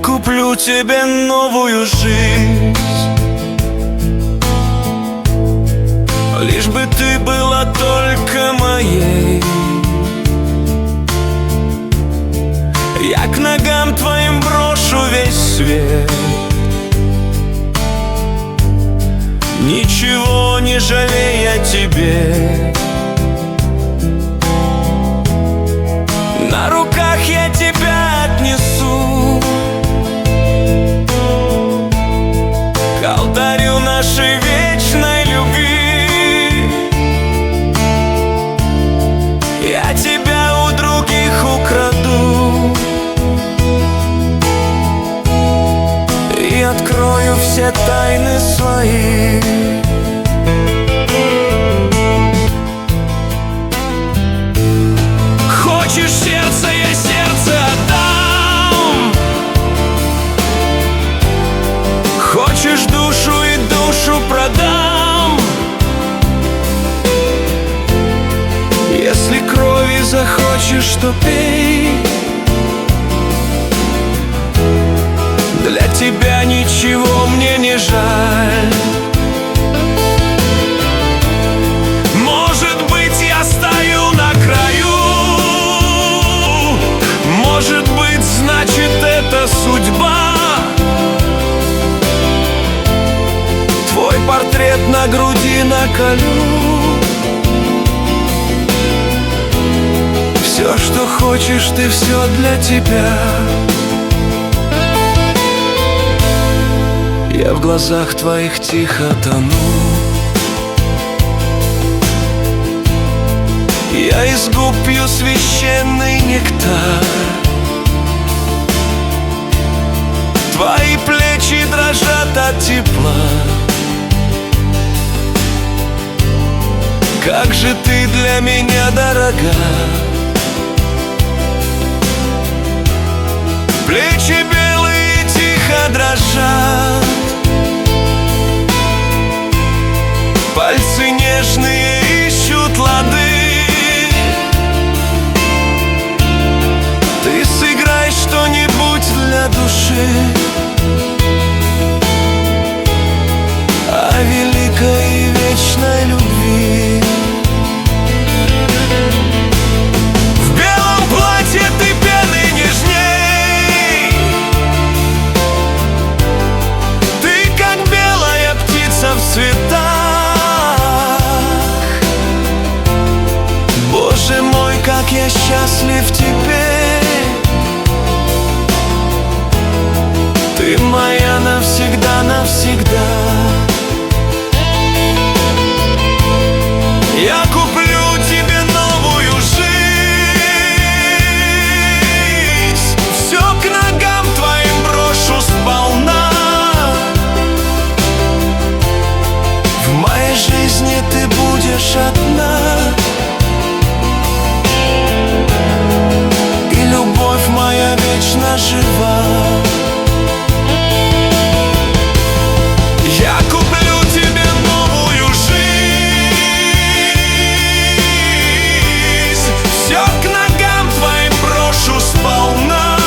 куплю тебе новую жизнь, лишь бы ты была только моей. Я к ногам твоим брошу весь свет, ничего не жалея тебе. На руках я тебя отнесу к алтарю нашей вечной любви. Я тебя у других украду и открою все тайны свои. Хочешь сердце, я сердце отдам. Хочешь душу, и душу продам. Если крови захочешь, то пей. Для тебя ничего мне не жаль. Может быть, я стою на краю, может быть, значит, это судьба. Твой портрет на груди наколю. Все, что хочешь, ты, все для тебя. Я в глазах твоих тихо тону. Я из губ пью священный нектар. Твои плечи дрожат от тепла. Как же ты для меня дорога. Плечи белые тихо дрожат. Пальцы нежные ищут лады. Ты сыграй что-нибудь для души о великой и вечной любви. В белом платье ты пены нежней. Ты как белая птица в цветах. Боже мой, как я счастлив теперь. Ты моя навсегда, навсегда. Я куплю тебе новую жизнь. Все к ногам твоим брошу сполна. В моей жизни ты будешь одна. И любовь моя вечно жива. Я куплю тебе новую жизнь. Все к ногам твоим брошу сполна.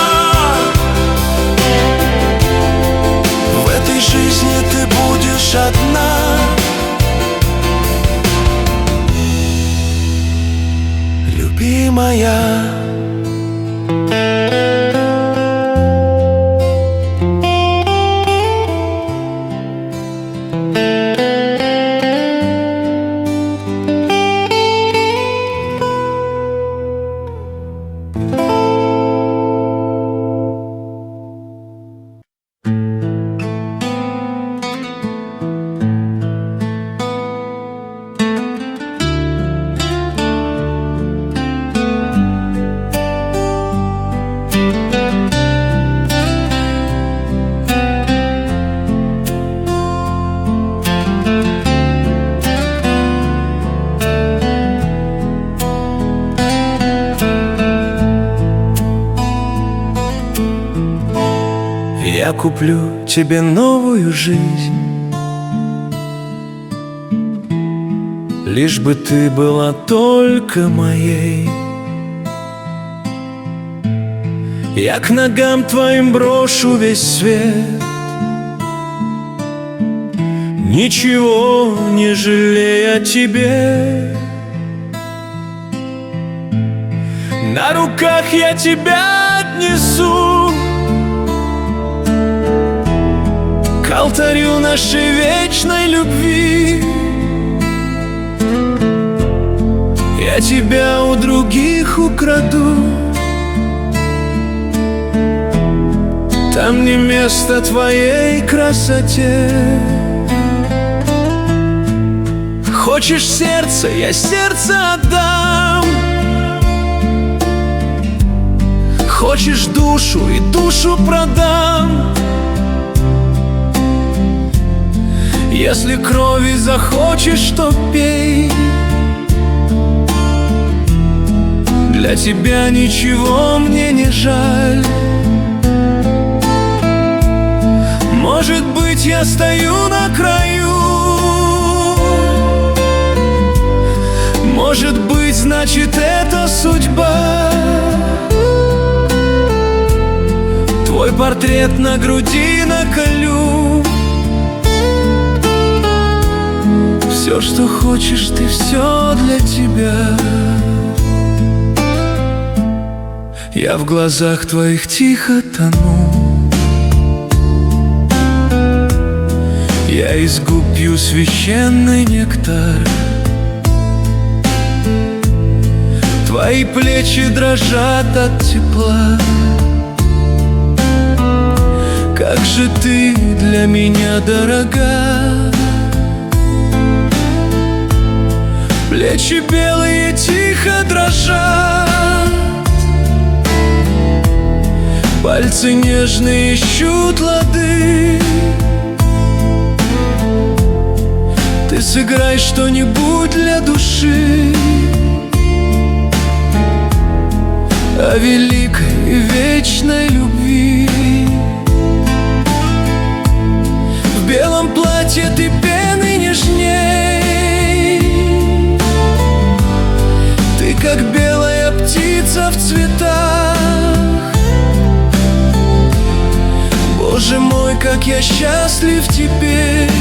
В этой жизни ты будешь одна. Любимая. Я куплю тебе новую жизнь, лишь бы ты была только моей. Я к ногам твоим брошу весь свет, ничего не жалея о тебе. На руках я тебя отнесу к алтарю нашей вечной любви. Я тебя у других украду, там не место твоей красоте. Хочешь сердце, я сердце отдам. Хочешь душу, и душу продам. Если крови захочешь, то пей. Для тебя ничего мне не жаль. Может быть, я стою на краю, может быть, значит, это судьба. Твой портрет на груди наколю. Все, что хочешь, ты, все для тебя. Я в глазах твоих тихо тону, я из губ пью священный нектар. Твои плечи дрожат от тепла. Как же ты для меня дорога. Плечи белые тихо дрожат, пальцы нежные ищут лады. Ты сыграй что-нибудь для души о великой и вечной любви. В белом платье ты пены нежней, ты как белая птица в цветах. Боже мой, как я счастлив теперь.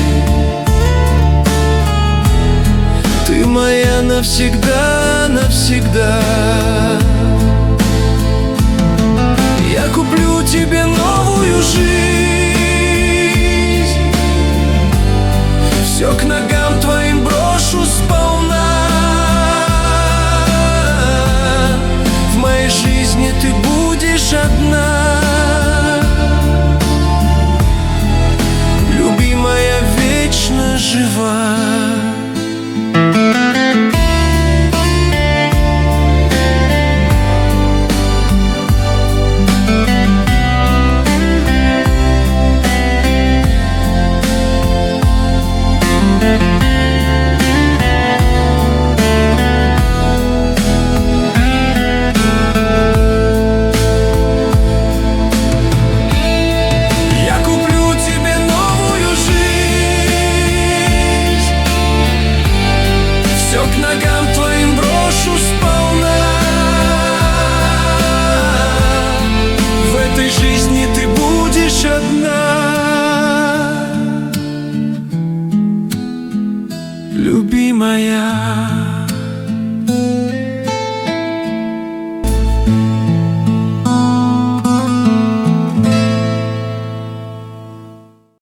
Ты моя навсегда, навсегда. Я куплю тебе новую жизнь, все к ногам твоим брошу сполна. В моей жизни ты будешь одна, любимая, вечно жива. Все к ногам твоим брошу сполна. В этой жизни ты будешь одна, любимая.